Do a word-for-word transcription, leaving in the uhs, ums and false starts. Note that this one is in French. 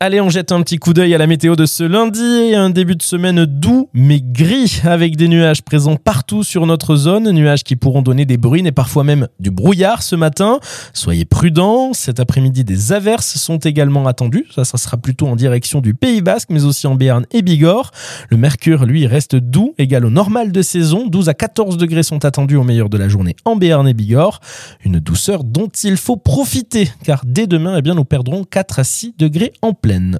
Allez, on jette un petit coup d'œil à la météo de ce lundi. Un début de semaine doux mais gris avec des nuages présents partout sur notre zone. Nuages qui pourront donner des bruines et parfois même du brouillard ce matin. Soyez prudents. Cet après-midi, des averses sont également attendues. Ça, ça sera plutôt en direction du Pays Basque mais aussi en Béarn et Bigorre. Le mercure, lui, reste doux, égal au normal de saison. douze à quatorze degrés sont attendus au meilleur de la journée en Béarn et Bigorre. Une douceur dont il faut profiter car dès demain, eh bien, nous perdrons quatre à six degrés en pleine.